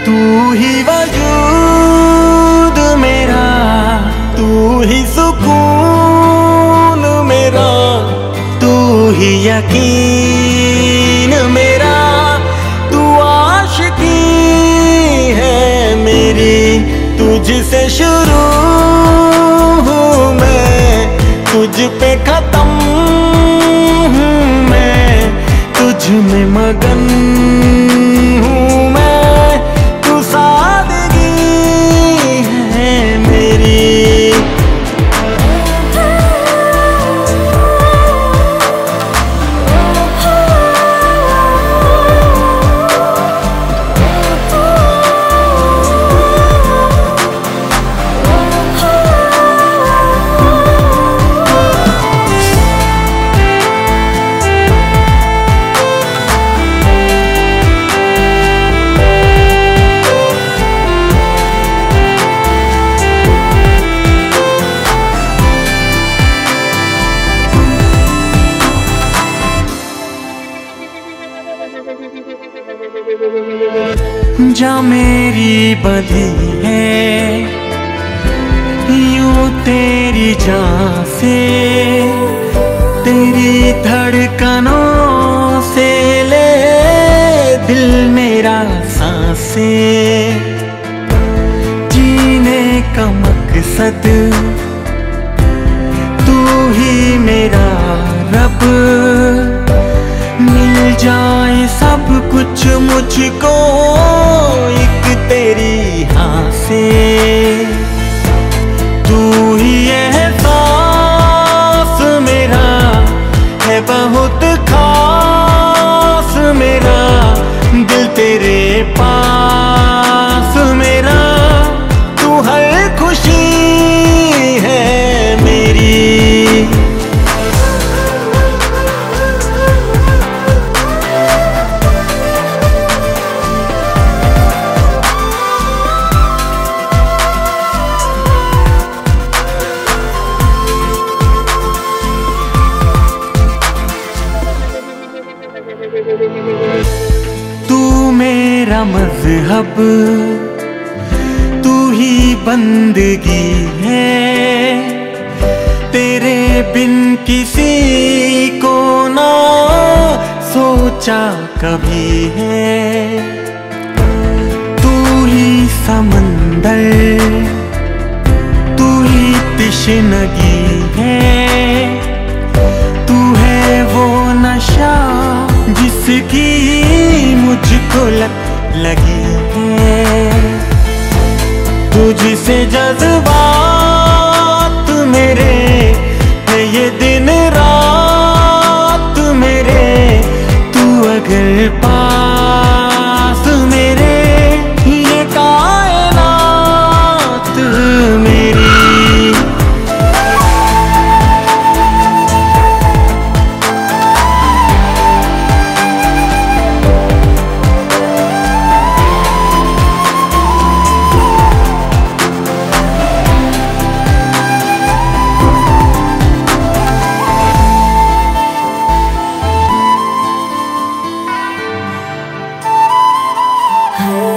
तू ही वजूद मेरा, तू ही सुकून मेरा, तू ही यकीन मेरा, तू आशिकी है मेरी। तुझसे शुरू हूँ मैं, तुझ पे खत्म हूँ मैं, तुझ में मगन हूँ मैं, तू सादगी है मेरी। जा मेरी बंधी है यूं तेरी जान से, तेरी धड़कनों से ले दिल मेरा सांसें। जीने का मकसद तू ही मेरा रब, मिल जाए सब कुछ मुझको एक तेरी हाँ से। तू ही एहसास मेरा है बहुत खास मेरा, दिल तेरे पास मेरा, तू हर खुशी है मेरी। तू मेरा मज़हब, तू ही बंदगी है, तेरे बिन किसी को ना सोचा कभी है। तू ही समंदर, तू ही तृष्णगी है, तू है वो नशा जिसकी मुझको लत लगी है। तुझसे जज्बात मेरे है ये दिन रात मेरे, तू अगर पास मेरे ये कायनात मेरी। Oh